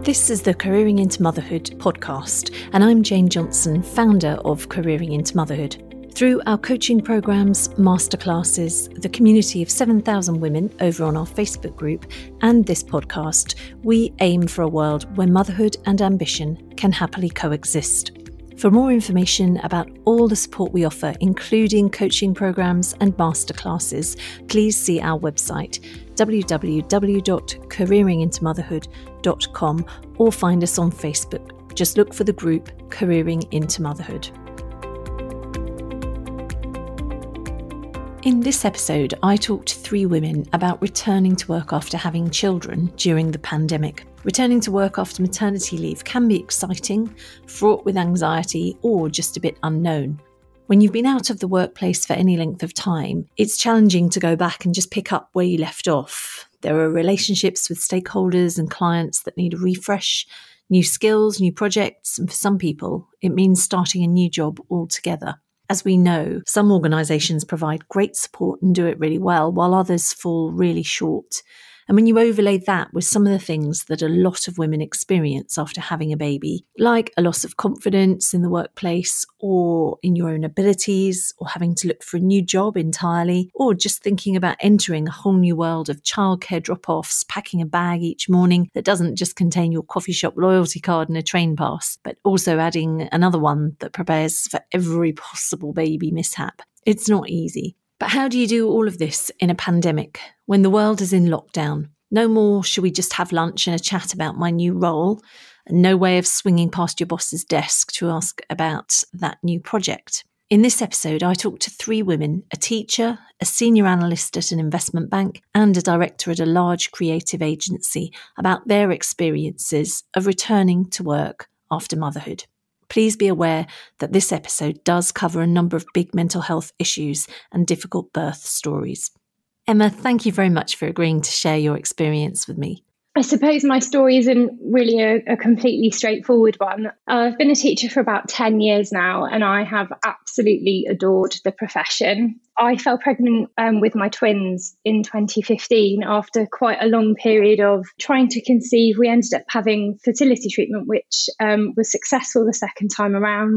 This is the Careering into Motherhood podcast, and I'm Jane Johnson, founder of Careering into Motherhood. Through our coaching programs, masterclasses, the community of 7,000 women over on our Facebook group, and this podcast, we aim for a world where motherhood and ambition can happily coexist. For more information about all the support we offer, including coaching programs and masterclasses, please see our website, www.careeringintomotherhood.com, or find us on Facebook. Just look for the group Careering into Motherhood. In this episode, I talked to 3 women about returning to work after having children during the pandemic. Returning to work after maternity leave can be exciting, fraught with anxiety, or just a bit unknown. When you've been out of the workplace for any length of time, it's challenging to go back and just pick up where you left off. There are relationships with stakeholders and clients that need a refresh, new skills, new projects, and for some people, it means starting a new job altogether. As we know, some organisations provide great support and do it really well, while others fall really short. And when you overlay that with some of the things that a lot of women experience after having a baby, like a loss of confidence in the workplace or in your own abilities, or having to look for a new job entirely, or just thinking about entering a whole new world of childcare drop-offs, packing a bag each morning that doesn't just contain your coffee shop loyalty card and a train pass, but also adding another one that prepares for every possible baby mishap. It's not easy. But how do you do all of this in a pandemic when the world is in lockdown? No more shall we just have lunch and a chat about my new role, and no way of swinging past your boss's desk to ask about that new project. In this episode, I talked to 3 women, a teacher, a senior analyst at an investment bank, and a director at a large creative agency, about their experiences of returning to work after motherhood. Please be aware that this episode does cover a number of big mental health issues and difficult birth stories. Emma, thank you very much for agreeing to share your experience with me. I suppose my story isn't really a completely straightforward one. I've been a teacher for about 10 years now, and I have absolutely adored the profession. I fell pregnant with my twins in 2015 after quite a long period of trying to conceive. We ended up having fertility treatment, which was successful the second time around.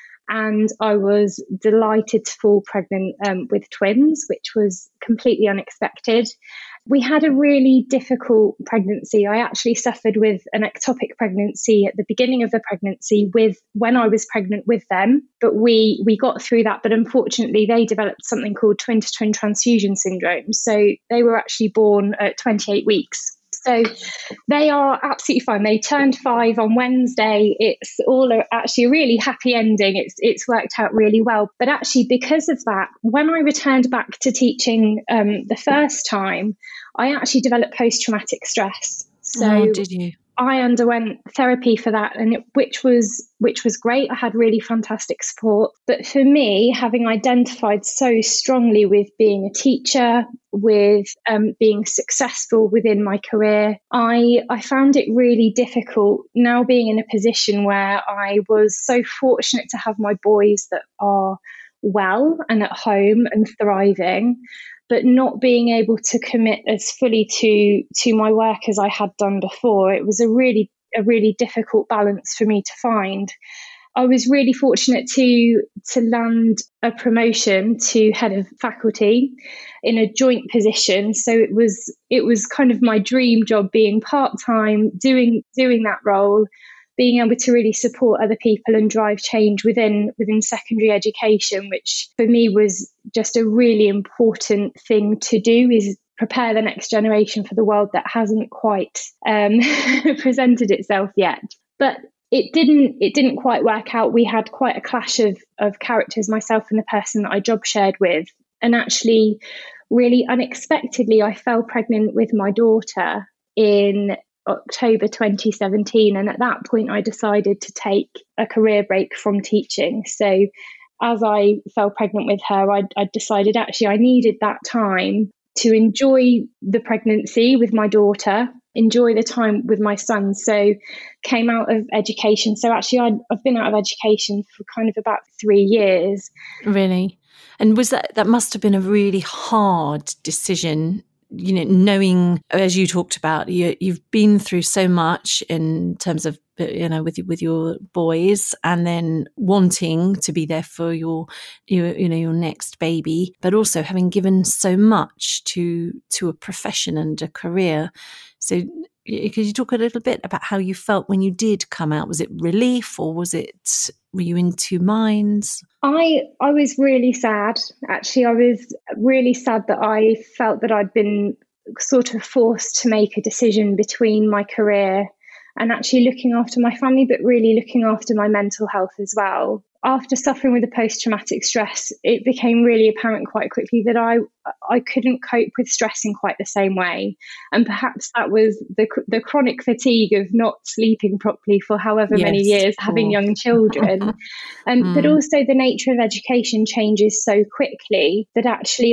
And I was delighted to fall pregnant with twins, which was completely unexpected. We had a really difficult pregnancy. I actually suffered with an ectopic pregnancy at the beginning of the pregnancy when I was pregnant with them. But we got through that. But unfortunately, they developed something called twin-to-twin transfusion syndrome. So they were actually born at 28 weeks. So they are absolutely fine. They turned 5 on Wednesday. It's all actually a really happy ending. It's worked out really well. But actually, because of that, when I returned back to teaching the first time, I actually developed post-traumatic stress. So did you? I underwent therapy for that, which was great. I had really fantastic support. But for me, having identified so strongly with being a teacher, with being successful within my career, I found it really difficult now being in a position where I was so fortunate to have my boys that are well and at home and thriving, but not being able to commit as fully to my work as I had done before. It was a really difficult balance for me to find. I was really fortunate to land a promotion to head of faculty in a joint position. So it was kind of my dream job, being part-time, doing that role, being able to really support other people and drive change within secondary education, which for me was just a really important thing to do, is prepare the next generation for the world that hasn't quite presented itself yet. But it didn't quite work out. We had quite a clash of characters, myself and the person that I job shared with. And actually, really unexpectedly, I fell pregnant with my daughter in October 2017. And at that point, I decided to take a career break from teaching. So as I fell pregnant with her, I decided actually I needed that time to enjoy the pregnancy with my daughter, enjoy the time with my son. So came out of education. So actually I've been out of education for kind of about 3 years. Really? And was that must have been a really hard decision knowing, as you talked about, you've been through so much in terms of, with your boys, and then wanting to be there for your next baby, but also having given so much to a profession and a career. So could you talk a little bit about how you felt when you did come out? Was it relief, or were you in two minds? I was really sad. Actually, I was really sad that I felt that I'd been sort of forced to make a decision between my career and actually looking after my family, but really looking after my mental health as well. After suffering with the post-traumatic stress, it became really apparent quite quickly that I couldn't cope with stress in quite the same way. And perhaps that was the chronic fatigue of not sleeping properly for however many years, having young children. But also the nature of education changes so quickly that actually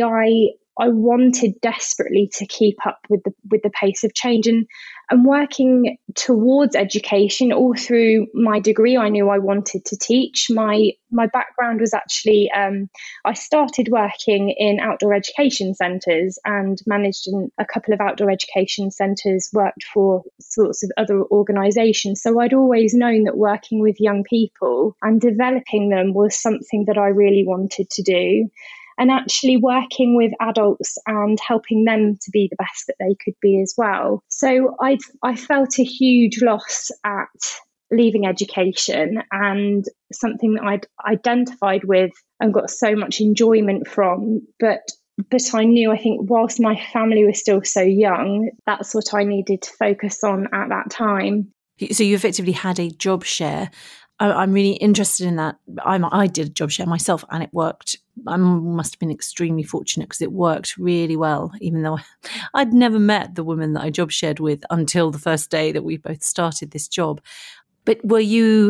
I wanted desperately to keep up with the pace of change, and working towards education all through my degree. I knew I wanted to teach. My background was actually, I started working in outdoor education centres and managed a couple of outdoor education centres, worked for sorts of other organisations. So I'd always known that working with young people and developing them was something that I really wanted to do. And actually working with adults and helping them to be the best that they could be as well. So I felt a huge loss at leaving education, and something that I'd identified with and got so much enjoyment from. But I knew, I think, whilst my family was still so young, that's what I needed to focus on at that time. So you effectively had a job share. I'm really interested in that. I did a job share myself, and it worked. I must have been extremely fortunate because it worked really well, even though I'd never met the woman that I job shared with until the first day that we both started this job. But were you,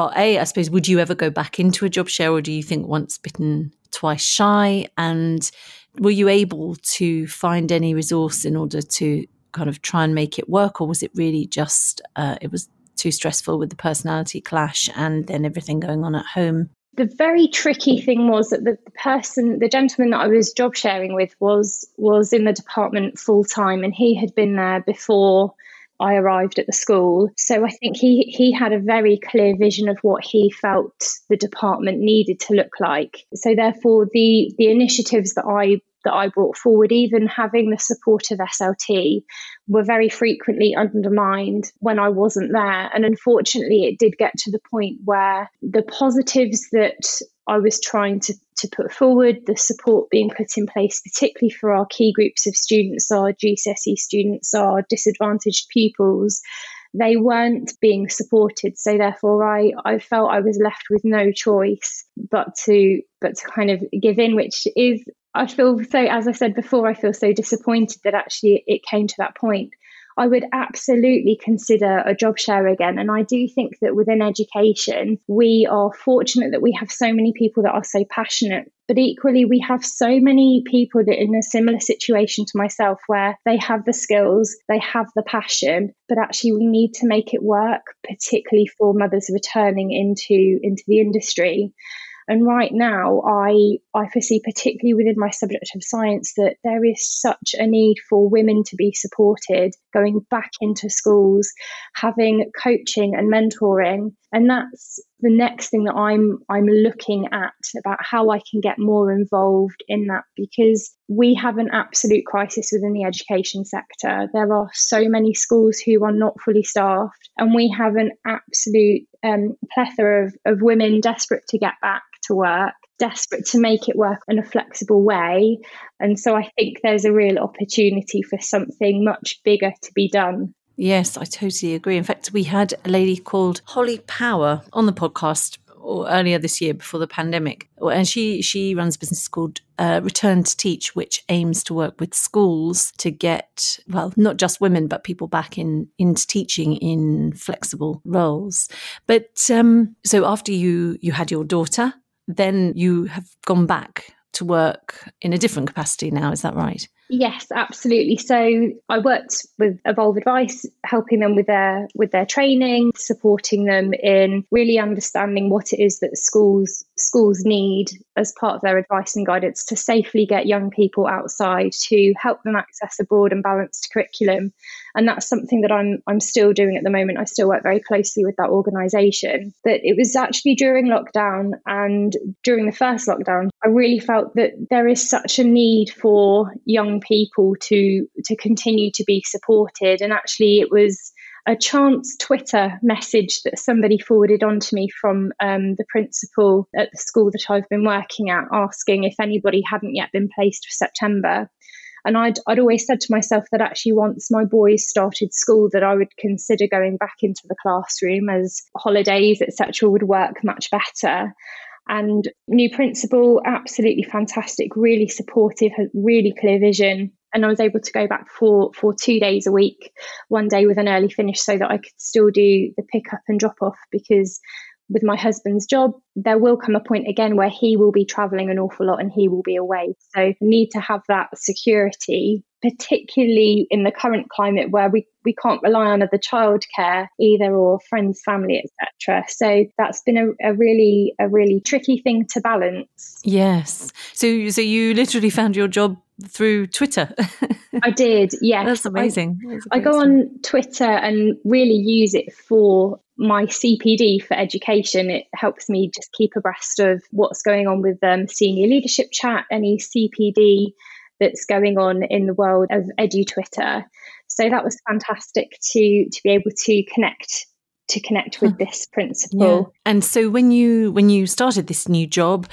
I suppose, would you ever go back into a job share, or do you think once bitten, twice shy? And were you able to find any resource in order to kind of try and make it work, or was it really just, it was too stressful with the personality clash and then everything going on at home? The very tricky thing was that the gentleman that I was job sharing with was in the department full time, and he had been there before I arrived at the school. So I think he had a very clear vision of what he felt the department needed to look like. So therefore, the initiatives that I brought forward, even having the support of SLT, were very frequently undermined when I wasn't there. And unfortunately, it did get to the point where the positives that I was trying to put forward, the support being put in place, particularly for our key groups of students, our GCSE students, our disadvantaged pupils, they weren't being supported. So therefore, I felt I was left with no choice but to kind of give in, which is, I feel so, as I said before, I feel so disappointed that actually it came to that point. I would absolutely consider a job share again. And I do think that within education, we are fortunate that we have so many people that are so passionate. But equally, we have so many people that are in a similar situation to myself, where they have the skills, they have the passion, but actually we need to make it work, particularly for mothers returning into the industry. And right now, I foresee, particularly within my subject of science, that there is such a need for women to be supported, going back into schools, having coaching and mentoring. And that's the next thing that I'm looking at, about how I can get more involved in that, because we have an absolute crisis within the education sector. There are so many schools who are not fully staffed, and we have an absolute plethora of women desperate to get back to work, desperate to make it work in a flexible way. And so I think there's a real opportunity for something much bigger to be done. Yes, I totally agree. In fact, we had a lady called Holly Power on the podcast earlier this year before the pandemic. And she runs a business called Return to Teach, which aims to work with schools to get, not just women, but people back into teaching in flexible roles. But so after you had your daughter, then you have gone back to work in a different capacity now, is that right? Yes, absolutely. So I worked with Evolve Advice, helping them with their training, supporting them in really understanding what it is that schools need as part of their advice and guidance to safely get young people outside, to help them access a broad and balanced curriculum. And that's something that I'm still doing at the moment. I still work very closely with that organisation. But it was actually during lockdown, and during the first lockdown, I really felt that there is such a need for young people to continue to be supported. And actually it was a chance Twitter message that somebody forwarded on to me from the principal at the school that I've been working at, asking if anybody hadn't yet been placed for September. And I'd always said to myself that actually once my boys started school, that I would consider going back into the classroom, as holidays, etc., would work much better. And new principal, absolutely fantastic, really supportive, had really clear vision. And I was able to go back for 2 days a week, one day with an early finish, so that I could still do the pick up and drop off, because with my husband's job, there will come a point again where he will be travelling an awful lot and he will be away. So I need to have that security, particularly in the current climate where we can't rely on other childcare either, or friends, family, etc. So that's been a really tricky thing to balance. Yes. So you literally found your job through Twitter. I did, yes. That's amazing. I go on Twitter and really use it for my CPD for education. It helps me just keep abreast of what's going on with senior leadership chat, any CPD that's going on in the world of EduTwitter. So that was fantastic to be able to connect with this principal. Yeah. And so when you started this new job,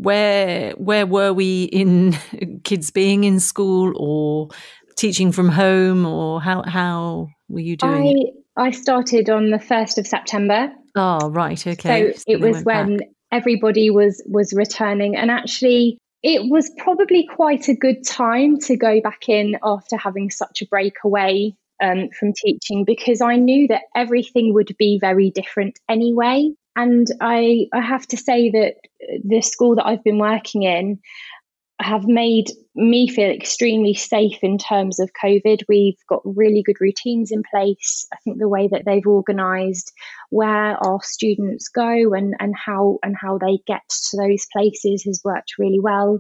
where were we in kids being in school or teaching from home, or how were you doing it? I started on the 1st of September. Oh, right. Okay. So it was when everybody was returning, and actually it was probably quite a good time to go back in after having such a break away from teaching, because I knew that everything would be very different anyway. And I have to say that the school that I've been working in have made me feel extremely safe in terms of COVID. We've got really good routines in place. I think the way that they've organised where our students go and how they get to those places has worked really well.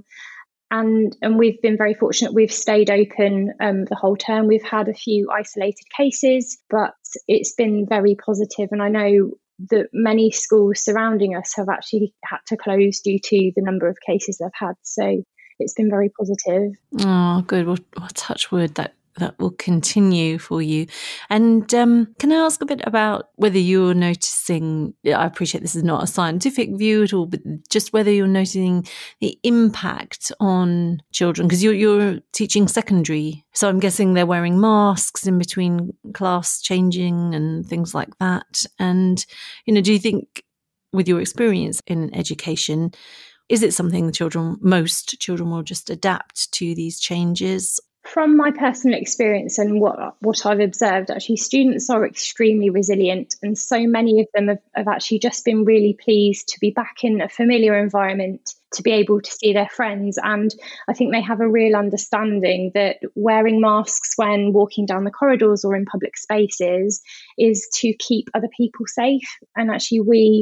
And we've been very fortunate. We've stayed open the whole term. We've had a few isolated cases, but it's been very positive. And I know that many schools surrounding us have actually had to close due to the number of cases they've had. So it's been very positive. Oh, good. Well, touch wood that will continue for you. And can I ask a bit about whether you're noticing, I appreciate this is not a scientific view at all, but just whether you're noticing the impact on children, because you're teaching secondary. So I'm guessing they're wearing masks in between class changing and things like that. And, do you think with your experience in education, is it something most children will just adapt to these changes? From my personal experience and what I've observed, actually, students are extremely resilient, and so many of them have actually just been really pleased to be back in a familiar environment, to be able to see their friends. And I think they have a real understanding that wearing masks when walking down the corridors or in public spaces is to keep other people safe. And actually,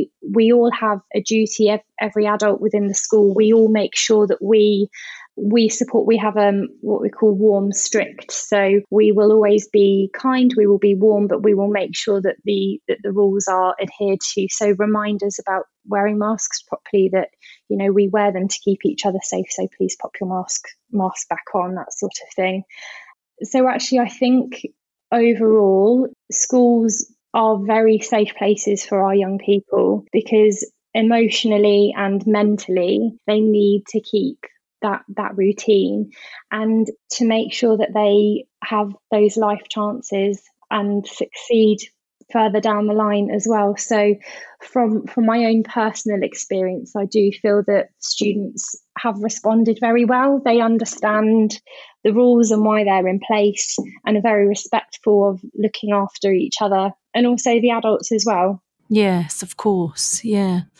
we all have a duty, every adult within the school, we all make sure that we support. We have what we call warm strict. So we will always be kind, we will be warm, but we will make sure that the rules are adhered to. So reminders about wearing masks properly, that we wear them to keep each other safe. So please pop your mask back on, that sort of thing. So actually, I think overall schools are very safe places for our young people, because emotionally and mentally they need to keep that routine, and to make sure that they have those life chances and succeed further down the line as well. So from my own personal experience, I do feel that students have responded very well. They understand the rules and why they're in place, and are very respectful of looking after each other and also the adults as well. Yes, of course. Yeah.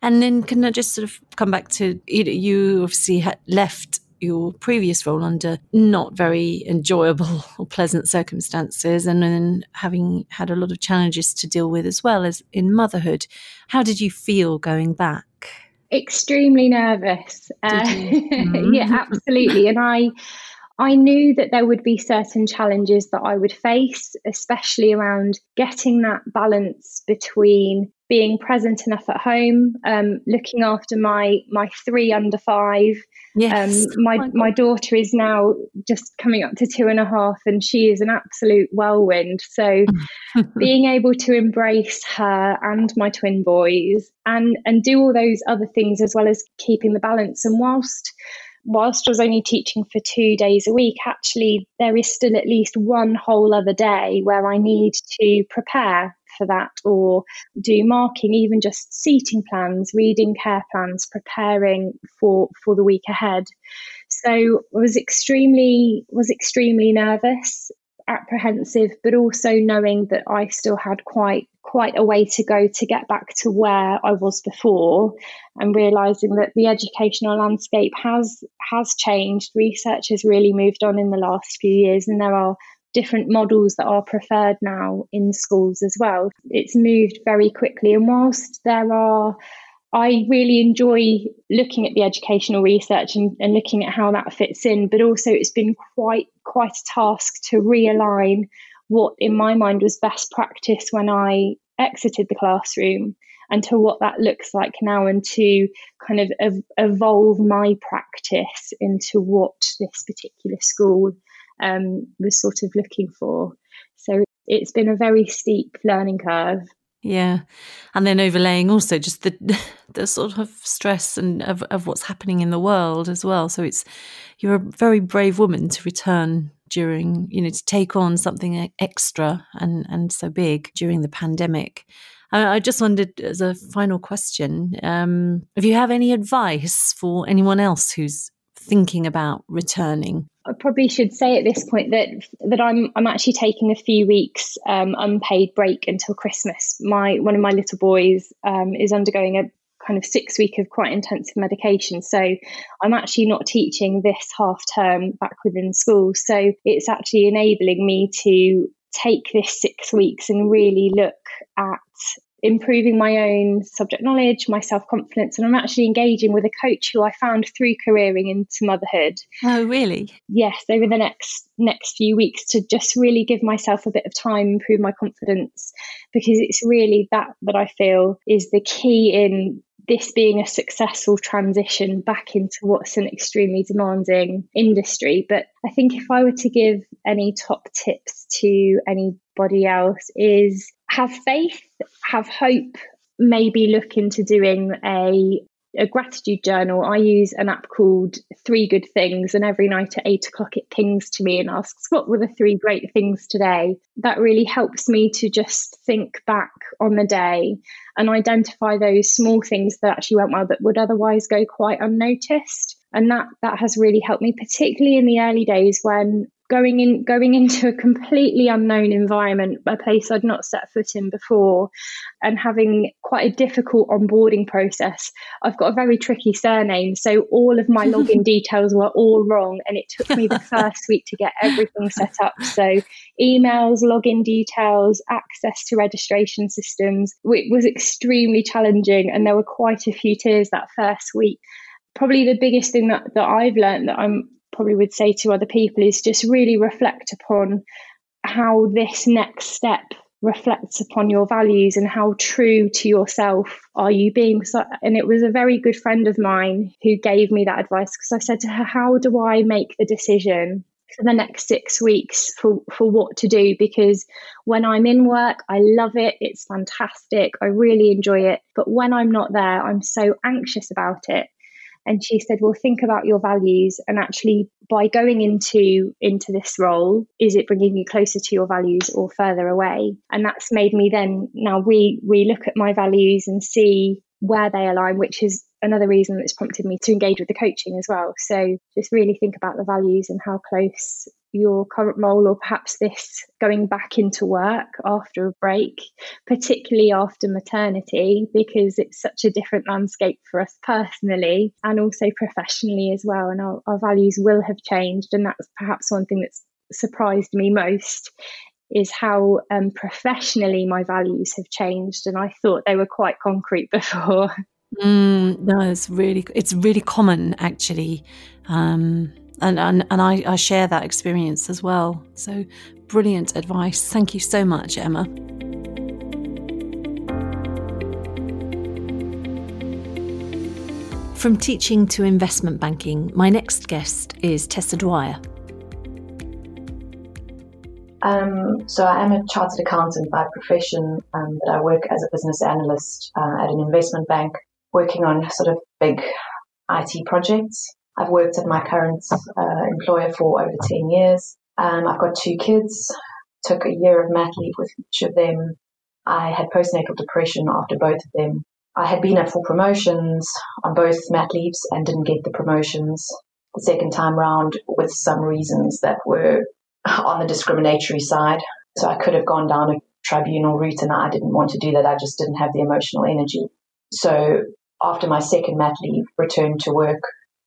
And then can I just sort of come back to, you obviously had left your previous role under not very enjoyable or pleasant circumstances, and then having had a lot of challenges to deal with as well as in motherhood. How did you feel going back? Extremely nervous. Yeah, Mm. absolutely. And I knew that there would be certain challenges that I would face, especially around getting that balance between being present enough at home, looking after my 3 under 5. Yes. My daughter is now just coming up to 2.5, and she is an absolute whirlwind. So being able to embrace her and my twin boys and do all those other things, as well as keeping the balance. And whilst I was only teaching for 2 days a week, actually there is still at least one whole other day where I need to prepare for that, or do marking, even just seating plans, reading care plans, preparing for the week ahead. So I was extremely nervous, apprehensive, but also knowing that I still had quite a way to go to get back to where I was before, and realizing that the educational landscape has changed. Research has really moved on in the last few years, and there are different models that are preferred now in schools as well. It's moved very quickly, and whilst I really enjoy looking at the educational research and looking at how that fits in, but also it's been quite a task to realign what in my mind was best practice when I exited the classroom, and to what that looks like now, and to kind of evolve my practice into what this particular school was sort of looking for. So it's been a very steep learning curve. Yeah. And then overlaying also just the sort of stress and of what's happening in the world as well. So you're a very brave woman to return during, to take on something extra and so big during the pandemic. I just wondered, as a final question, if you have any advice for anyone else who's thinking about returning. I probably should say at this point that I'm actually taking a few weeks unpaid break until Christmas. One of my little boys is undergoing a kind of 6 week of quite intensive medication, so I'm actually not teaching this half term back within school. So it's actually enabling me to take this 6 weeks and really look at improving my own subject knowledge, my self-confidence. And I'm actually engaging with a coach who I found through careering into motherhood. Oh, really? Yes, over the next few weeks, to just really give myself a bit of time, improve my confidence, because it's really that I feel is the key in this being a successful transition back into what's an extremely demanding industry. But I think if I were to give any top tips to anybody else, is have faith, have hope, maybe look into doing a gratitude journal. I use an app called 3 Good Things, and every night at 8 o'clock it pings to me and asks, what were the 3 great things today? That really helps me to just think back on the day and identify those small things that actually went well that would otherwise go quite unnoticed. And that has really helped me, particularly in the early days when going into a completely unknown environment, a place I'd not set foot in before, and having quite a difficult onboarding process. I've got a very tricky surname, so all of my login details were all wrong, and it took me the first week to get everything set up. So emails, login details, access to registration systems. It was extremely challenging, and there were quite a few tears that first week. Probably the biggest thing that I've learned that I'm probably would say to other people is just really reflect upon how this next step reflects upon your values and how true to yourself are you being. So, and it was a very good friend of mine who gave me that advice, because I said to her, how do I make the decision for the next 6 weeks for what to do? Because when I'm in work, I love it. It's fantastic. I really enjoy it. But when I'm not there, I'm so anxious about it. And she said, well, think about your values, and actually by going into this role, is it bringing you closer to your values or further away? And that's made me then now re-look at my values and see where they align, which is another reason that's prompted me to engage with the coaching as well. So just really think about the values and how close your current role, or perhaps this going back into work after a break, particularly after maternity, because it's such a different landscape for us personally and also professionally as well. And our values will have changed. And that's perhaps one thing that's surprised me most, is how professionally my values have changed. And I thought they were quite concrete before. No, it's really common actually. And I share that experience as well. So brilliant advice. Thank you so much, Emma. From teaching to investment banking, my next guest is Tessa Dwyer. So I am a chartered accountant by profession, but I work as a business analyst at an investment bank, working on sort of big IT projects. I've worked at my current employer for over 10 years. I've got 2 kids, took a year of mat leave with each of them. I had postnatal depression after both of them. I had been up for promotions on both mat leaves and didn't get the promotions the second time round with some reasons that were on the discriminatory side. So I could have gone down a tribunal route, and I didn't want to do that. I just didn't have the emotional energy. So after my second mat leave, returned to work.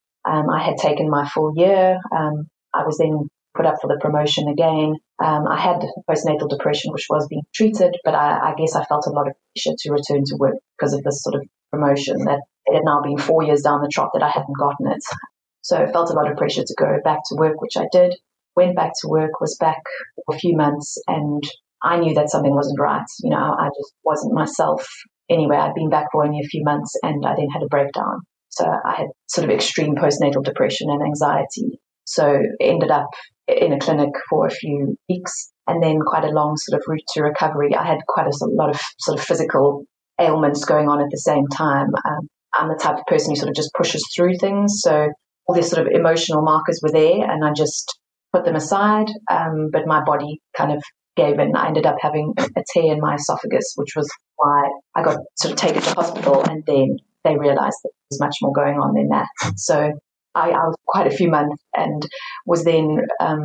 I had taken my full year. I was then put up for the promotion again. I had postnatal depression, which was being treated, but I guess I felt a lot of pressure to return to work because of this sort of promotion that it had now been 4 years down the trot that I hadn't gotten it. So I felt a lot of pressure to go back to work, which I did. Went back to work, was back for a few months, and I knew that something wasn't right. You know, I just wasn't myself. Anyway, I'd been back for only a few months, and I then had a breakdown. So I had sort of extreme postnatal depression and anxiety. So ended up in a clinic for a few weeks, and then quite a long sort of route to recovery. I had quite a lot of sort of physical ailments going on at the same time. I'm the type of person who sort of just pushes through things. So all these sort of emotional markers were there, and I just put them aside, but my body kind of gave in. I ended up having a tear in my esophagus, which was why I got sort of taken to hospital, and then they realized that there was much more going on than that. So I was quite a few months and was then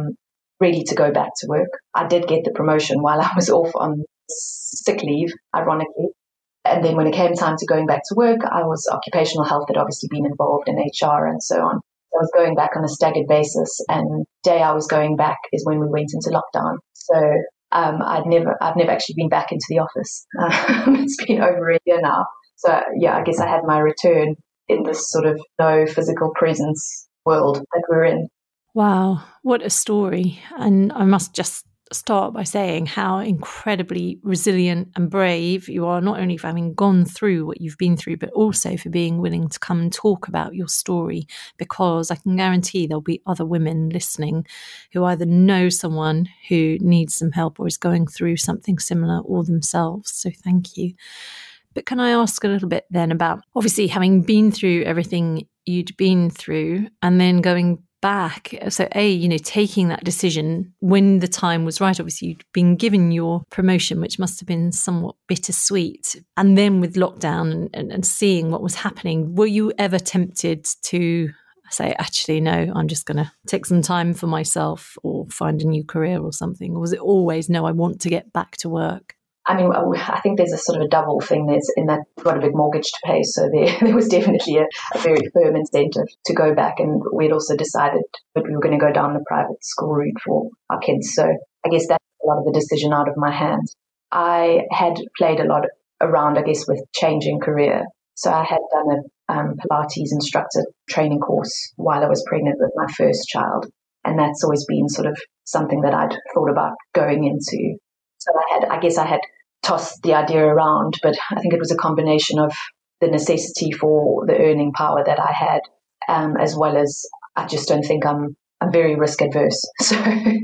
ready to go back to work. I did get the promotion while I was off on sick leave, ironically. And then when it came time to going back to work, I was occupational health had obviously been involved in HR and so on. I was going back on a staggered basis, and the day I was going back is when we went into lockdown. So I've never actually been back into the office. It's been over a year now. So yeah, I guess I had my return in this sort of no physical presence world that we're in. Wow, what a story. And I must just start by saying how incredibly resilient and brave you are, not only for having gone through what you've been through, but also for being willing to come and talk about your story, because I can guarantee there'll be other women listening who either know someone who needs some help or is going through something similar or themselves. So thank you. But can I ask a little bit then about, obviously, having been through everything you'd been through and then going back. So taking that decision when the time was right. Obviously, you'd been given your promotion, which must have been somewhat bittersweet. And then with lockdown and seeing what was happening, were you ever tempted to say, actually, no, I'm just going to take some time for myself or find a new career or something? Or was it always, no, I want to get back to work? I mean, I think there's a sort of a double thing. There's in that we've got a big mortgage to pay, so there was definitely a very firm incentive to go back. And we'd also decided that we were going to go down the private school route for our kids. So I guess that's a lot of the decision out of my hands. I had played a lot around, I guess, with changing career. So I had done a Pilates instructor training course while I was pregnant with my first child. And that's always been sort of something that I'd thought about going into. So I had tossed the idea around, but I think it was a combination of the necessity for the earning power that I had, as well as I just don't think I'm very risk adverse. So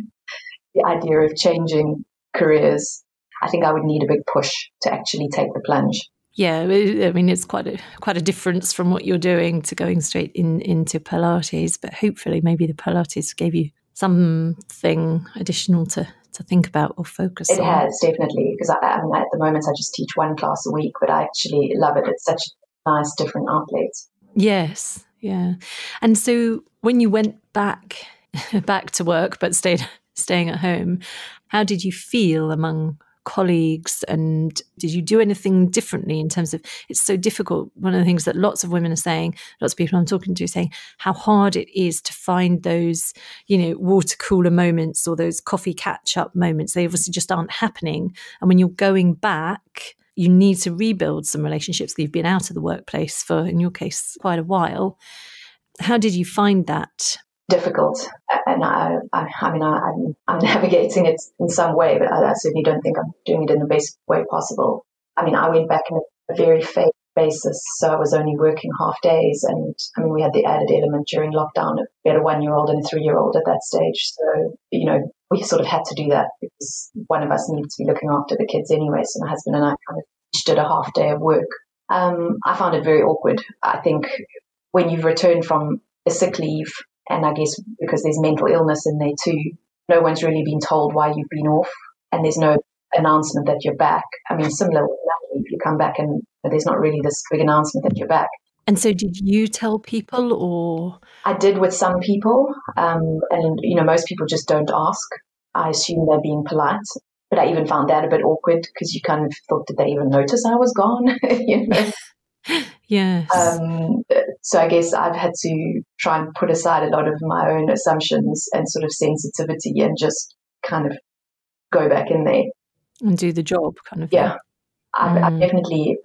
the idea of changing careers, I think I would need a big push to actually take the plunge. Yeah, I mean, it's quite a difference from what you're doing to going straight into Pilates, but hopefully maybe the Pilates gave you something additional to think about or focus on. It has, definitely, because I mean, at the moment I just teach one class a week, but I actually love it. It's such a nice, different outlet. Yes, yeah. And so when you went back back to work, but staying at home. How did you feel among colleagues, and did you do anything differently in terms of, it's so difficult. One of the things that lots of women are saying, lots of people I'm talking to are saying how hard it is to find those, water cooler moments or those coffee catch up moments. They obviously just aren't happening. And when you're going back, you need to rebuild some relationships that you've been out of the workplace for, in your case, quite a while. How did you find that? Difficult, and I'm navigating it in some way, but I certainly don't think I'm doing it in the best way possible. I went back in a very phased basis, so I was only working half days, and we had the added element during lockdown. We had a 1-year-old and a 3-year-old at that stage, so we sort of had to do that because one of us needed to be looking after the kids anyway. So my husband and I kind of each did a half day of work. I found it very awkward. I think when you've returned from a sick leave, and I guess because there's mental illness in there too, no one's really been told why you've been off, and there's no announcement that you're back. Similar with that leave, you come back and there's not really this big announcement that you're back. And so did you tell people, or? I did with some people, and most people just don't ask. I assume they're being polite, but I even found that a bit awkward because you kind of thought, did they even notice I was gone? Yes. So I guess I've had to try and put aside a lot of my own assumptions and sort of sensitivity and just kind of go back in there. And do the job kind of thing. I've definitely,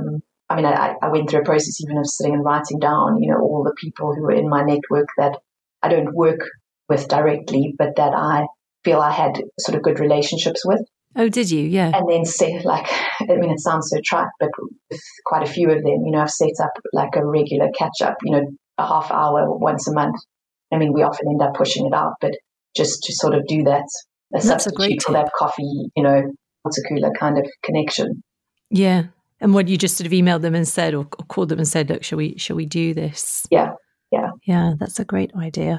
I went through a process even of sitting and writing down, all the people who were in my network that I don't work with directly, but that I feel I had sort of good relationships with. Oh, did you? Yeah. And then say, it sounds so trite, but with quite a few of them, I've set up like a regular catch up, a half hour once a month. We often end up pushing it out, but just to sort of do that, a substitute for that coffee, water cooler kind of connection. Yeah. And what, you just sort of emailed them and said, or called them and said, look, shall we do this? Yeah. Yeah, that's a great idea.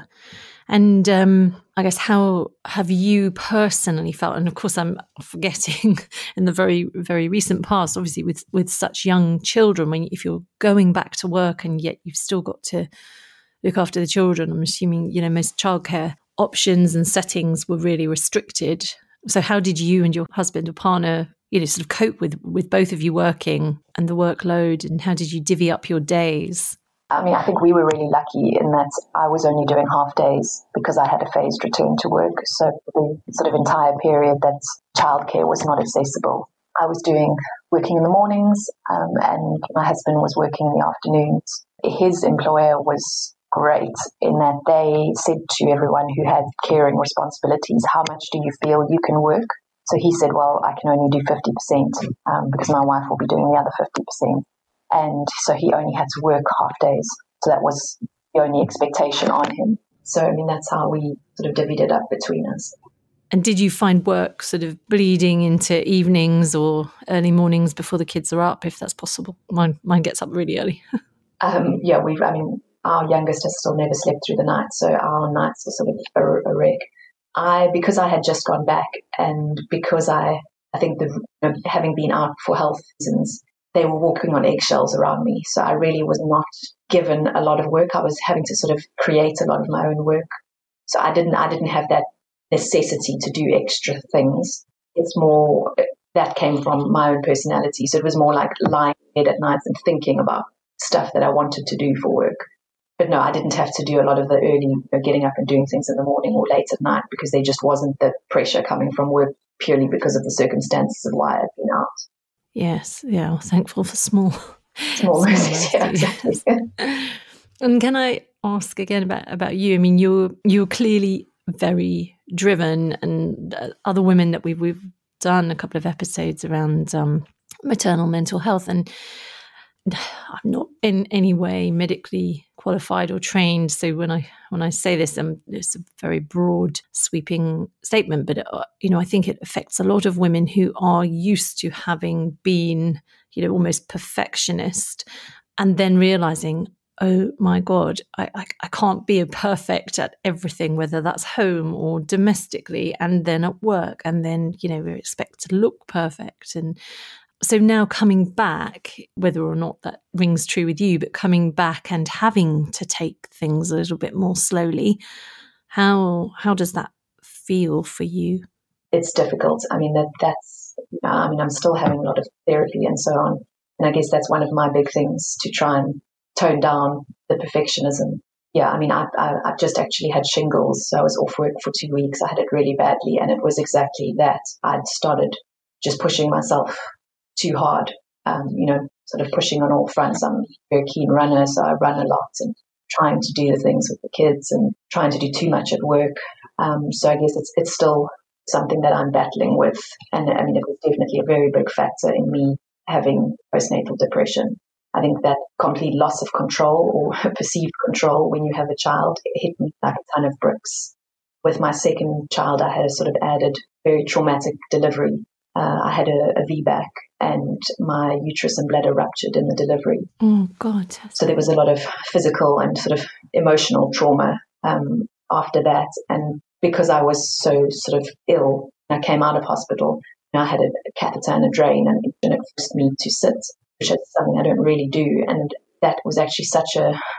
And I guess, how have you personally felt? And of course, I'm forgetting in the very, very recent past, obviously with such young children, if you're going back to work and yet you've still got to look after the children, I'm assuming, most childcare options and settings were really restricted. So how did you and your husband or partner, sort of cope with both of you working and the workload, and how did you divvy up your days? I think we were really lucky in that I was only doing half days because I had a phased return to work. So the sort of entire period that childcare was not accessible, I was working in the mornings, and my husband was working in the afternoons. His employer was great in that they said to everyone who had caring responsibilities, how much do you feel you can work? So he said, well, I can only do 50% because my wife will be doing the other 50%. And so he only had to work half days. So that was the only expectation on him. So, that's how we sort of divvied it up between us. And did you find work sort of bleeding into evenings or early mornings before the kids are up, if that's possible? Mine gets up really early. Yeah, our youngest has still never slept through the night. So our nights are sort of a wreck. Because I had just gone back, and because I think having been out for health reasons, they were walking on eggshells around me. So I really was not given a lot of work. I was having to sort of create a lot of my own work. So I didn't have that necessity to do extra things. It's more that came from my own personality. So it was more like lying in bed at night and thinking about stuff that I wanted to do for work. But no, I didn't have to do a lot of the early getting up and doing things in the morning or late at night, because there just wasn't the pressure coming from work purely because of the circumstances of why I'd been out. Yes, yeah, I'm thankful for small mercies. Yeah, exactly. Yes. And can I ask again about you? You're clearly very driven, and other women that we've done a couple of episodes around maternal mental health, and I'm not in any way medically qualified or trained. So when I say this, it's a very broad, sweeping statement. But I think it affects a lot of women who are used to having been, almost perfectionist, and then realizing, oh my God, I can't be perfect at everything, whether that's home or domestically, and then at work, and then we're expected to look perfect. And so now coming back, whether or not that rings true with you, but coming back and having to take things a little bit more slowly, How does that feel for you? It's difficult. I mean, I'm still having a lot of therapy and so on. And I guess that's one of my big things, to try and tone down the perfectionism. Yeah, I mean, I've just actually had shingles, so I was off work for 2 weeks. I had it really badly, and it was exactly that. I'd started just pushing myself too hard, sort of pushing on all fronts. I'm a very keen runner, so I run a lot and trying to do the things with the kids and trying to do too much at work. So I guess it's still something that I'm battling with. And I mean, it was definitely a very big factor in me having postnatal depression. I think that complete loss of control, or perceived control, when you have a child, it hit me like a ton of bricks. With my second child, I had a sort of added very traumatic delivery. I had a VBAC, and my uterus and bladder ruptured in the delivery. Oh, God. So there was a lot of physical and sort of emotional trauma after that. And because I was so sort of ill, I came out of hospital, and I had a catheter and a drain, and it forced me to sit, which is something I don't really do. And that was actually such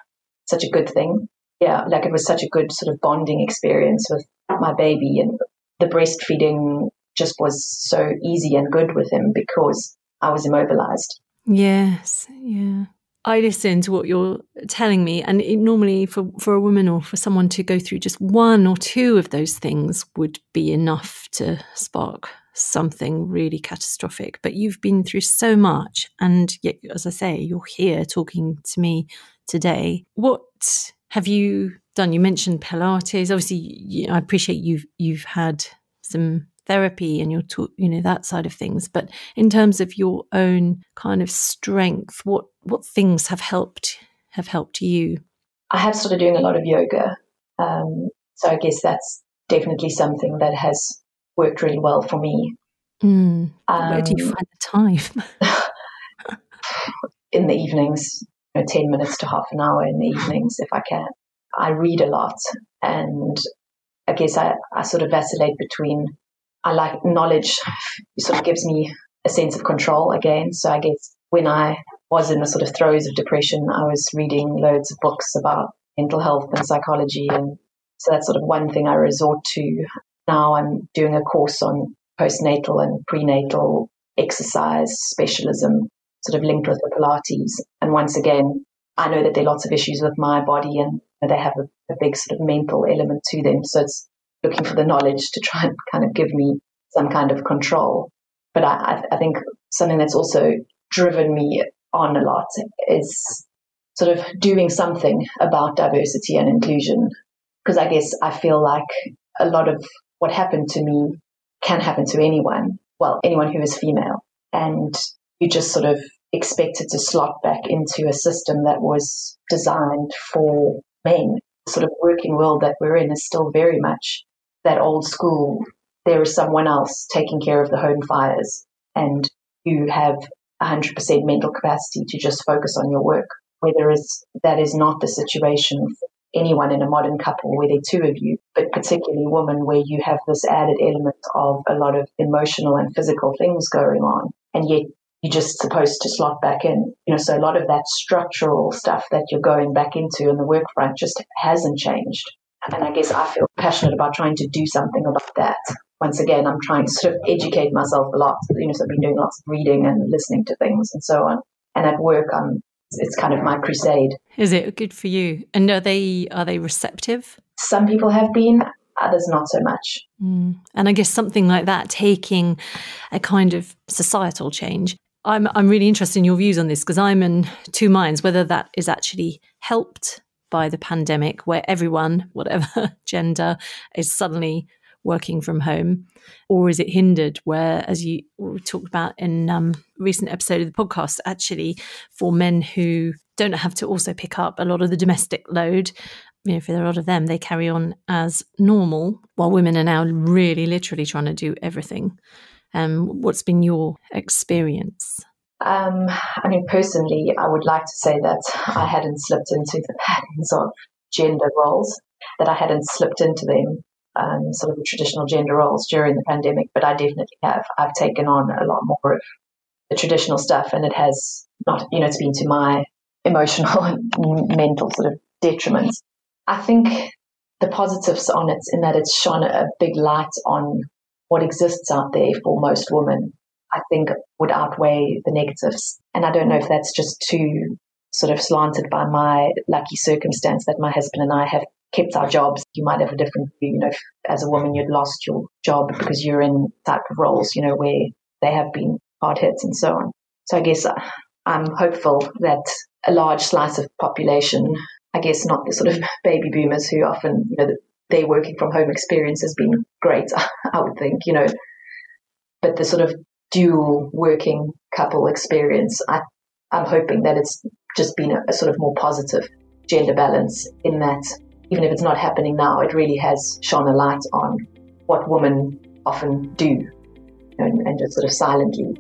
a good thing. Yeah, like it was such a good sort of bonding experience with my baby, and the breastfeeding just was so easy and good with him because I was immobilized. Yes, yeah. I listen to what you're telling me, and normally for a woman or for someone to go through just one or two of those things would be enough to spark something really catastrophic. But you've been through so much, and yet, as I say, you're here talking to me today. What have you done? You mentioned Pilates. Obviously, I appreciate you've had some therapy and that side of things. But in terms of your own kind of strength, what things have helped you? I have started doing a lot of yoga. So I guess that's definitely something that has worked really well for me. Where do you find the time? In the evenings, 10 minutes to half an hour in the evenings if I can. I read a lot, and I guess I sort of vacillate between, I like knowledge. It sort of gives me a sense of control again. So I guess when I was in the sort of throes of depression, I was reading loads of books about mental health and psychology. And so that's sort of one thing I resort to. Now I'm doing a course on postnatal and prenatal exercise specialism, sort of linked with the Pilates. And once again, I know that there are lots of issues with my body, and they have a big sort of mental element to them. So it's looking for the knowledge to try and kind of give me some kind of control. But I think something that's also driven me on a lot is sort of doing something about diversity and inclusion. Because I guess I feel like a lot of what happened to me can happen to anyone. Well, anyone who is female. And you just sort of expected to slot back into a system that was designed for men. The sort of working world that we're in is still very much that old school. There is someone else taking care of the home fires, and you have 100% mental capacity to just focus on your work. That is not the situation for anyone in a modern couple where there are two of you, but particularly women, where you have this added element of a lot of emotional and physical things going on, and yet you're just supposed to slot back in. So a lot of that structural stuff that you're going back into in the work front just hasn't changed. And I guess I feel passionate about trying to do something about that. Once again, I'm trying to sort of educate myself a lot. So I've been doing lots of reading and listening to things and so on. And at work, it's kind of my crusade. Is it good for you? And are they receptive? Some people have been, others not so much. And I guess something like that, taking a kind of societal change. I'm really interested in your views on this, because I'm in two minds whether that is actually helped by the pandemic, where everyone, whatever gender, is suddenly working from home, or is it hindered, where, as we talked about in a recent episode of the podcast, actually for men who don't have to also pick up a lot of the domestic load, for a lot of them, they carry on as normal, while women are now really literally trying to do everything. What's been your experience? Personally, I would like to say that I hadn't slipped into the patterns of gender roles, that I hadn't slipped into them, sort of the traditional gender roles during the pandemic, but I definitely have. I've taken on a lot more of the traditional stuff, and it has not, it's been to my emotional and mental sort of detriment. I think the positives on it in that it's shone a big light on what exists out there for most women, I think would outweigh the negatives. And I don't know if that's just too sort of slanted by my lucky circumstance that my husband and I have kept our jobs. You might have a different view, you know, if as a woman you'd lost your job because you're in type of roles, you know, where they have been hard hits and so on. So I guess I'm hopeful that a large slice of population, I guess not the sort of baby boomers who often, you know, their working from home experience has been great, I would think, you know, but the sort of dual working couple experience, I'm hoping that it's just been a sort of more positive gender balance in that even if it's not happening now, it really has shone a light on what women often do and just sort of silently.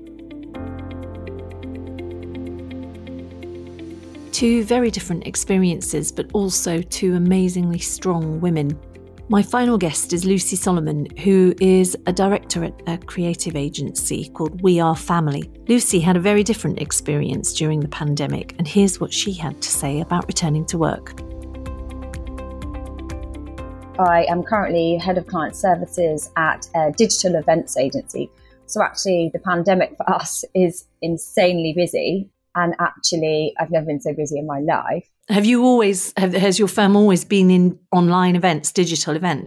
Two very different experiences, but also two amazingly strong women. My final guest is Lucy Solomon, who is a director at a creative agency called We Are Family. Lucy had a very different experience during the pandemic, and here's what she had to say about returning to work. I am currently head of client services at a digital events agency. So actually the pandemic for us is insanely busy. And actually, I've never been so busy in my life. Has your firm always been in online events, digital events?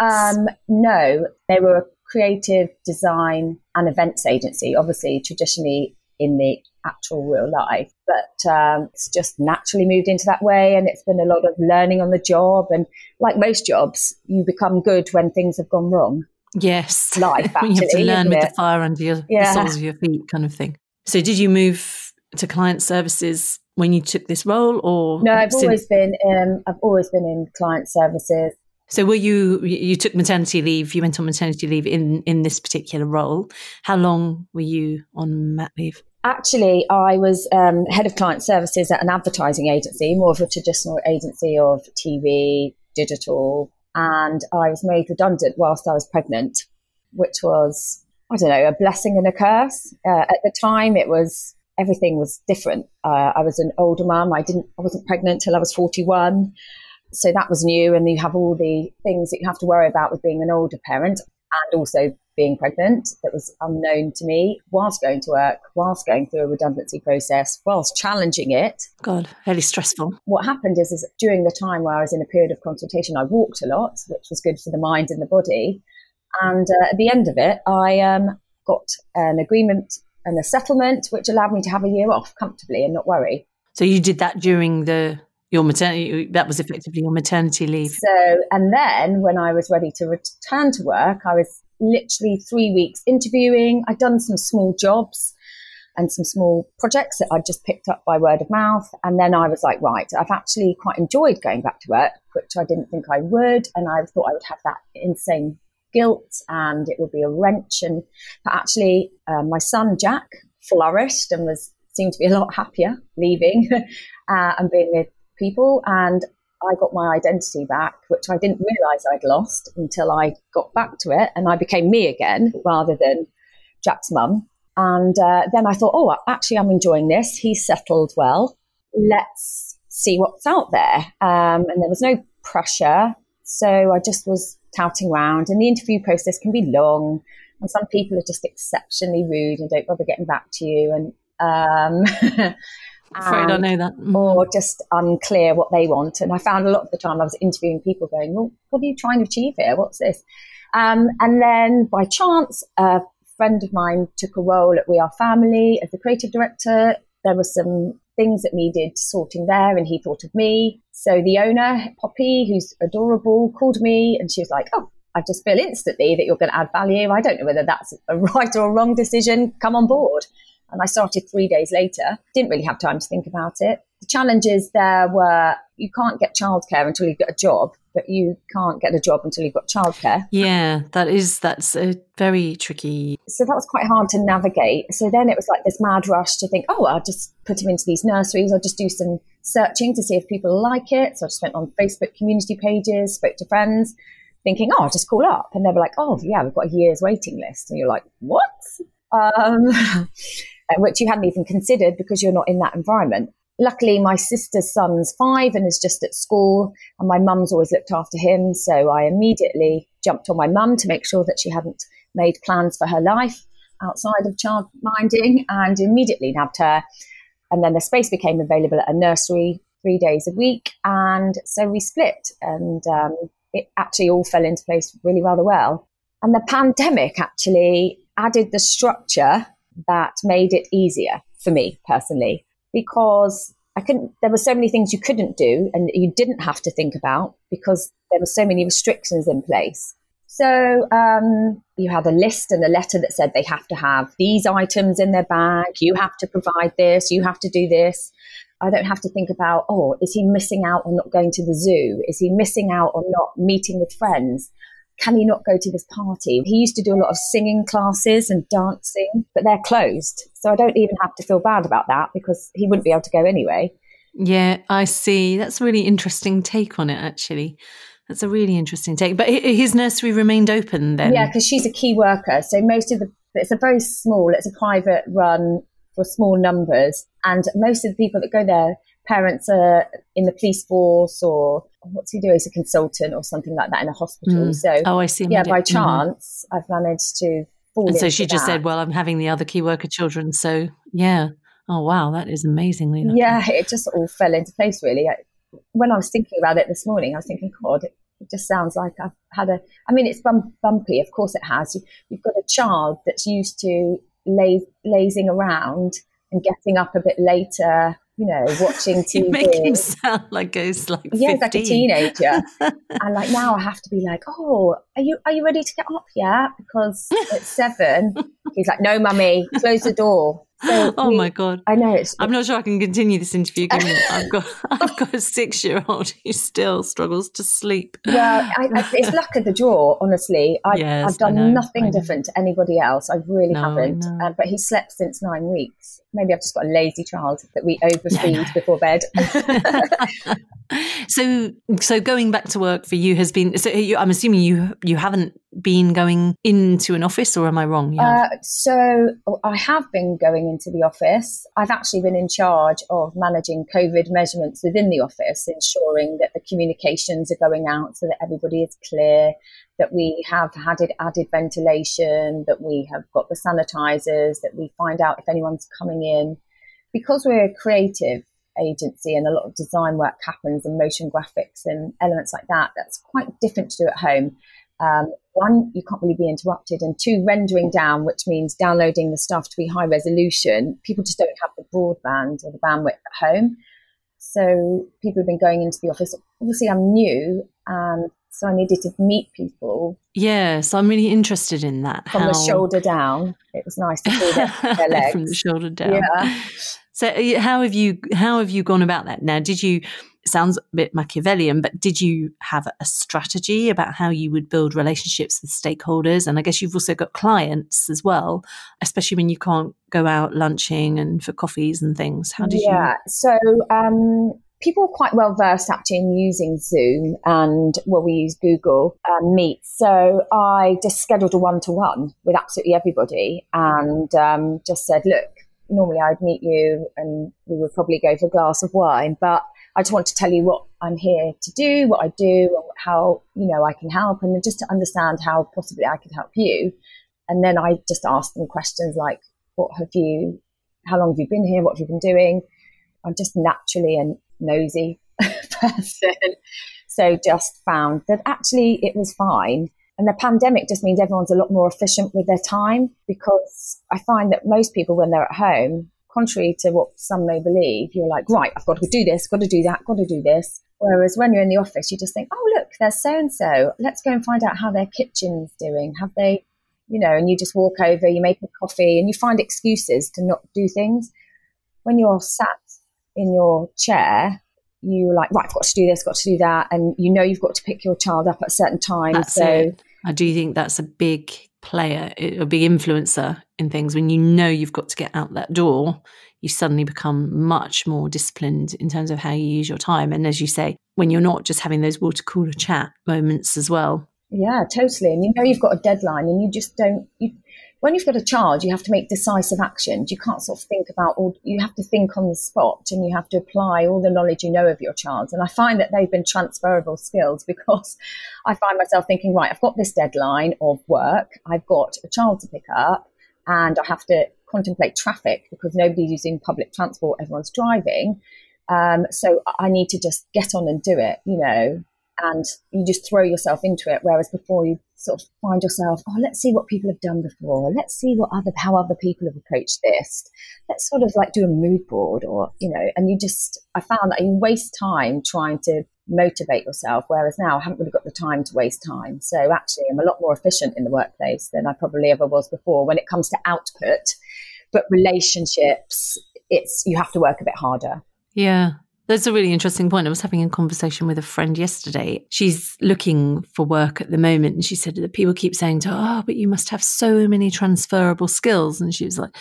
No, they were a creative design and events agency, obviously traditionally in the actual real life. But it's just naturally moved into that way. And it's been a lot of learning on the job. And like most jobs, you become good when things have gone wrong. Yes. Life, actually. You have to learn with the fire under the soles of your feet kind of thing. So did you move to client services when you took this role, or no? I've always been in client services. So were you took maternity leave? You went on maternity leave in this particular role. How long were you on mat leave? Actually, I was head of client services at an advertising agency, more of a traditional agency of TV, digital, and I was made redundant whilst I was pregnant, which was, I don't know, a blessing and a curse. At the time, everything was different. I was an older mum. I wasn't pregnant till I was 41. So that was new. And you have all the things that you have to worry about with being an older parent and also being pregnant that was unknown to me whilst going to work, whilst going through a redundancy process, whilst challenging it. God, very stressful. What happened is during the time where I was in a period of consultation, I walked a lot, which was good for the mind and the body. And at the end of it, I got an agreement and a settlement, which allowed me to have a year off comfortably and not worry. So you did that during your maternity, that was effectively your maternity leave. So, and then when I was ready to return to work, I was literally 3 weeks interviewing. I'd done some small jobs and some small projects that I'd just picked up by word of mouth. And then I was like, right, I've actually quite enjoyed going back to work, which I didn't think I would. And I thought I would have that insane guilt and it would be a wrench. But actually, my son, Jack, flourished and seemed to be a lot happier leaving and being with people. And I got my identity back, which I didn't realise I'd lost until I got back to it. And I became me again rather than Jack's mum. And then I thought, actually, I'm enjoying this. He's settled well. Let's see what's out there. And there was no pressure. So I just was touting around. And the interview process can be long. And some people are just exceptionally rude and don't bother getting back to you. And afraid I know that. Or just unclear what they want. And I found a lot of the time I was interviewing people going, well, what are you trying to achieve here? What's this? And then by chance, a friend of mine took a role at We Are Family as the creative director. There were some things that needed sorting there and he thought of me. So the owner, Poppy, who's adorable, called me and she was like, I just feel instantly that you're going to add value. I don't know whether that's a right or a wrong decision. Come on board. And I started 3 days later. Didn't really have time to think about it. The challenges there were you can't get childcare until you've got a job, but you can't get a job until you've got childcare. Yeah, that's a very tricky. So that was quite hard to navigate. So then it was like this mad rush to think, I'll just put him into these nurseries. I'll just do some searching to see if people like it. So I just went on Facebook community pages, spoke to friends, thinking, I'll just call up. And they were like, yeah, we've got a year's waiting list. And you're like, what? Which you hadn't even considered because you're not in that environment. luckily, my sister's son's 5 and is just at school, and my mum's always looked after him. So I immediately jumped on my mum to make sure that she hadn't made plans for her life outside of child minding, and immediately nabbed her. And then the space became available at a nursery 3 days a week. And so we split, and it actually all fell into place really rather well. And the pandemic actually added the structure that made it easier for me personally, because there were so many things you couldn't do and you didn't have to think about because there were so many restrictions in place. So you had a list and a letter that said they have to have these items in their bag. You have to provide this. You have to do this. I don't have to think about, is he missing out on not going to the zoo? Is he missing out on not meeting with friends? Can he not go to this party? He used to do a lot of singing classes and dancing, but they're closed. So I don't even have to feel bad about that because he wouldn't be able to go anyway. Yeah, I see. That's a really interesting take on it, actually. That's a really interesting take. But his nursery remained open then? Yeah, because she's a key worker. So it's a very small, it's a private run for small numbers. And most of the people that go there, parents are in the police force, or what's he doing? He's a consultant or something like that in a hospital. So, I see. Yeah, by chance, I've managed to fall into so she just that. said, well, I'm having the other key worker children. So, yeah. Oh, wow. That is amazingly lucky. Yeah, it just all fell into place, really. When I was thinking about it this morning, I was thinking, God, it just sounds like I've had it's bumpy. Of course it has. You've got a child that's used to lazing around and getting up a bit later, watching TV. You make him sound like he's like 15. Yeah, he's like a teenager. And like now I have to be like, are you ready to get up yet? Because it's 7. He's like, no, mummy, close the door. So my God. I know. I'm not sure I can continue this interview given I've got a 6-year-old who still struggles to sleep. Well, it's luck of the draw, honestly. I've done nothing different to anybody else. I really haven't. But he slept since 9 weeks. Maybe I've just got a lazy child that we overfeed before bed. So going back to work for you has been, I'm assuming you haven't been going into an office, or am I wrong? So I have been going into the office. I've actually been in charge of managing COVID measurements within the office, ensuring that the communications are going out so that everybody is clear, that we have had added ventilation, that we have got the sanitizers, that we find out if anyone's coming in. Because we're a creative agency and a lot of design work happens and motion graphics and elements like that, that's quite different to do at home. 1, you can't really be interrupted, and 2, rendering down, which means downloading the stuff to be high resolution. People just don't have the broadband or the bandwidth at home. So people have been going into the office. Obviously, I'm new, and so I needed to meet people. Yeah, so I'm really interested in that. From the shoulder down. It was nice to see their legs. From the shoulder down. Yeah. So how have you gone about that? Now, it sounds a bit Machiavellian, but did you have a strategy about how you would build relationships with stakeholders? And I guess you've also got clients as well, especially when you can't go out lunching and for coffees and things. How did you? Yeah, so people are quite well versed actually in using Zoom, and we use Google Meet. So I just scheduled a 1-to-1 with absolutely everybody, and just said, look, normally I'd meet you and we would probably go for a glass of wine, but I just want to tell you what I'm here to do, what I do, and how, I can help, and just to understand how possibly I could help you. And then I just asked them questions like, how long have you been here? What have you been doing? I'm just naturally a nosy person. So just found that actually it was fine. And the pandemic just means everyone's a lot more efficient with their time, because I find that most people, when they're at home, contrary to what some may believe, you're like, right, I've got to do this, got to do that, got to do this. Whereas when you're in the office, you just think, oh, look, there's so-and-so. Let's go and find out how their kitchen's doing. Have they, and you just walk over, you make a coffee, and you find excuses to not do things. When you're sat in your chair, you're like, right, I've got to do this, got to do that. And you've got to pick your child up at a certain time. That's it. I do think that's a big player, a big influencer in things. When you've got to get out that door, you suddenly become much more disciplined in terms of how you use your time. And as you say, when you're not just having those water cooler chat moments as well. Yeah, totally. And you've got a deadline, and you just don't, when you've got a child, you have to make decisive actions. You can't sort of think about you have to think on the spot, and you have to apply all the knowledge you know of your child. And I find that they've been transferable skills, because I find myself thinking, right, I've got this deadline of work, I've got a child to pick up, and I have to contemplate traffic because nobody's using public transport, everyone's driving. So I need to just get on and do it, and you just throw yourself into it. Whereas before, you sort of find yourself, let's see what people have done before. Let's see how other people have approached this. Let's sort of like do a mood board, or, and I found that you waste time trying to motivate yourself. Whereas now I haven't really got the time to waste time. So actually I'm a lot more efficient in the workplace than I probably ever was before when it comes to output. But relationships, you have to work a bit harder. Yeah. That's a really interesting point. I was having a conversation with a friend yesterday. She's looking for work at the moment, and she said that people keep saying to her, but you must have so many transferable skills. And she was like,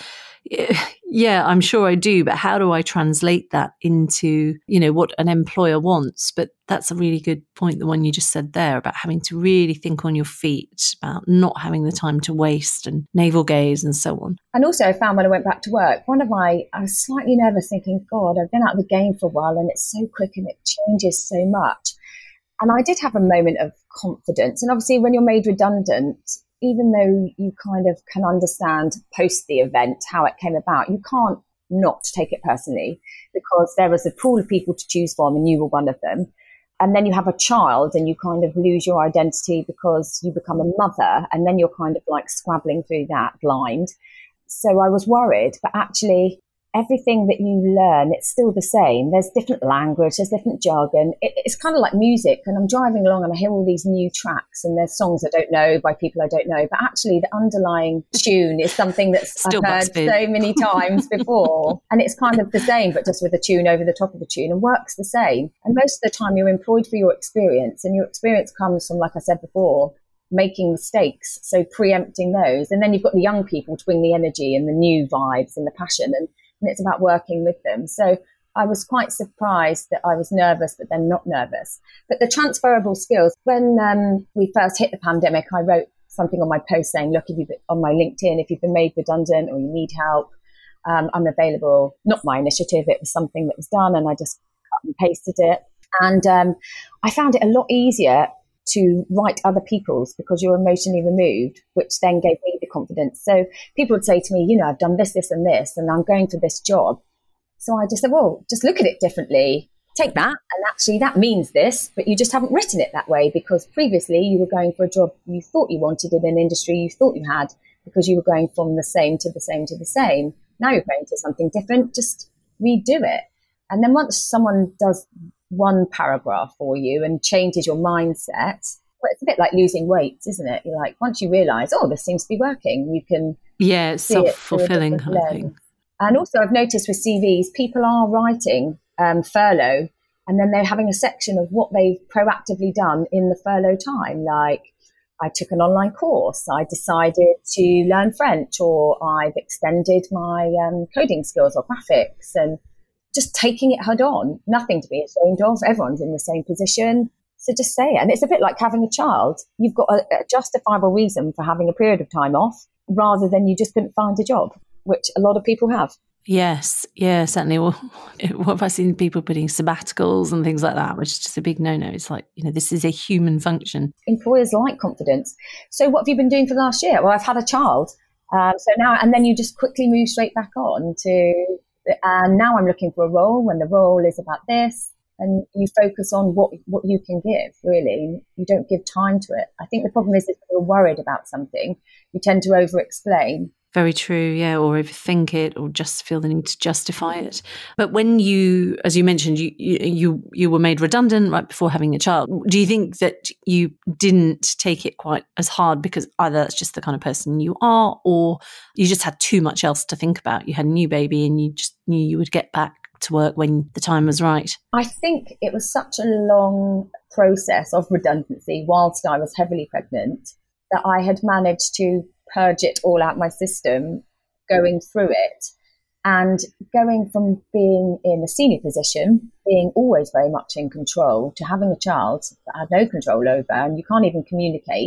yeah, I'm sure I do, but how do I translate that into, what an employer wants? But that's a really good point, the one you just said there, about having to really think on your feet, about not having the time to waste and navel gaze and so on. And also I found when I went back to work, I was slightly nervous, thinking, God, I've been out of the game for a while and it's so quick and it changes so much. And I did have a moment of confidence. And obviously when you're made redundant, even though you kind of can understand post the event how it came about, you can't not take it personally, because there was a pool of people to choose from and you were one of them. And then you have a child and you kind of lose your identity because you become a mother, and then you're kind of like scrabbling through that blind. So I was worried, but actually everything that you learn, it's still the same. There's different language, there's different jargon. It's kind of like music, and I'm driving along and I hear all these new tracks and there's songs I don't know by people I don't know, but actually the underlying tune is something that's I've heard so many times before. And it's kind of the same, but just with a tune over the top of the tune, and works the same. And most of the time you're employed for your experience, and your experience comes from, like I said before, making mistakes, so preempting those. And then you've got the young people to bring the energy and the new vibes and the passion, and it's about working with them. So I was quite surprised that I was nervous, but then not nervous. But the transferable skills, when we first hit the pandemic, I wrote something on my post saying, look, on my LinkedIn, if you've been made redundant or you need help, I'm available. Not my initiative, it was something that was done, and I just cut and pasted it. And I found it a lot easier to write other people's, because you're emotionally removed, which then gave me the confidence. So people would say to me, I've done this, this and this, and I'm going for this job. So I just said, well, just look at it differently. Take that, and actually that means this, but you just haven't written it that way, because previously you were going for a job you thought you wanted in an industry you thought you had, because you were going from the same to the same to the same. Now you're going to something different, just redo it. And then once someone does one paragraph for you and changes your mindset, well, it's a bit like losing weight, isn't it? You're like, once you realise, this seems to be working, you can it's self-fulfilling kind of thing. And also I've noticed with CVs, people are writing furlough, and then they're having a section of what they've proactively done in the furlough time. Like, I took an online course, I decided to learn French, or I've extended my coding skills or graphics, and just taking it head on, nothing to be ashamed of. Everyone's in the same position. So just say it. And it's a bit like having a child. You've got a justifiable reason for having a period of time off, rather than you just couldn't find a job, which a lot of people have. Yes, yeah, certainly. Well, what have I seen people putting sabbaticals and things like that, which is just a big no-no. It's like, this is a human function. Employers like confidence. So what have you been doing for the last year? Well, I've had a child. So now, and then you just quickly move straight back on to, and now I'm looking for a role when the role is about this, and you focus on what you can give, really. You don't give time to it. I think the problem is if you're worried about something, you tend to over-explain. Very true, yeah, or overthink it, or just feel the need to justify it. But when you, as you mentioned, you were made redundant right before having a child, do you think that you didn't take it quite as hard because either that's just the kind of person you are, or you just had too much else to think about? You had a new baby and you just knew you would get back to work when the time was right? I think it was such a long process of redundancy whilst I was heavily pregnant that I had managed to purge it all out my system, going through it, and going from being in a senior position, being always very much in control, to having a child that I had no control over, and you can't even communicate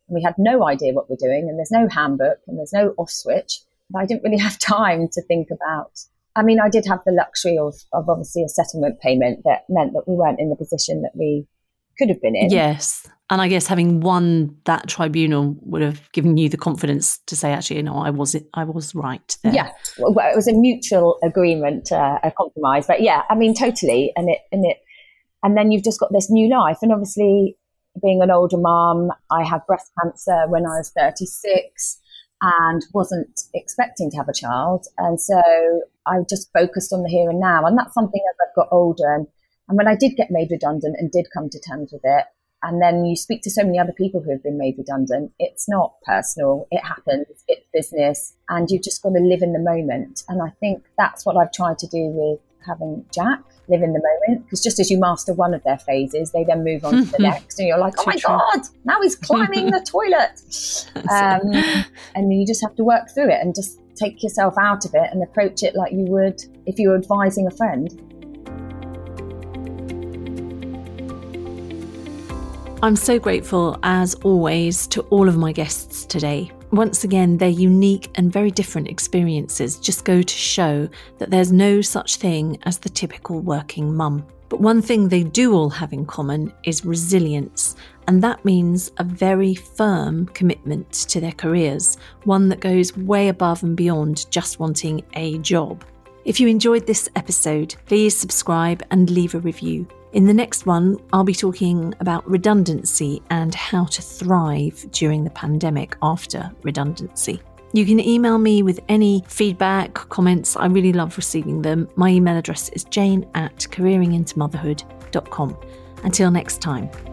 We had no idea what we're doing, and there's no handbook and there's no off switch. I didn't really have time to think about. I mean, I did have the luxury of obviously a settlement payment that meant that we weren't in the position that we could have been in. Yes. And I guess having won that tribunal would have given you the confidence to say, actually, I was right there. Yeah. Well, it was a mutual agreement, a compromise. But yeah, I mean, totally. And then you've just got this new life. And obviously, being an older mum, I had breast cancer when I was 36 and wasn't expecting to have a child. And so I just focused on the here and now. And that's something as I've got older. And when I did get made redundant and did come to terms with it, and then you speak to so many other people who have been made redundant, it's not personal, it happens, it's business, and you've just got to live in the moment. And I think that's what I've tried to do with having Jack, live in the moment, because just as you master one of their phases, they then move on to the next, and you're like, oh my God, now he's climbing the toilet. And you just have to work through it and just take yourself out of it and approach it like you would if you were advising a friend. I'm so grateful, as always, to all of my guests today. Once again, their unique and very different experiences just go to show that there's no such thing as the typical working mum. But one thing they do all have in common is resilience, and that means a very firm commitment to their careers, one that goes way above and beyond just wanting a job. If you enjoyed this episode, please subscribe and leave a review. In the next one, I'll be talking about redundancy and how to thrive during the pandemic after redundancy. You can email me with any feedback, comments. I really love receiving them. My email address is jane@careeringintomotherhood.com. Until next time.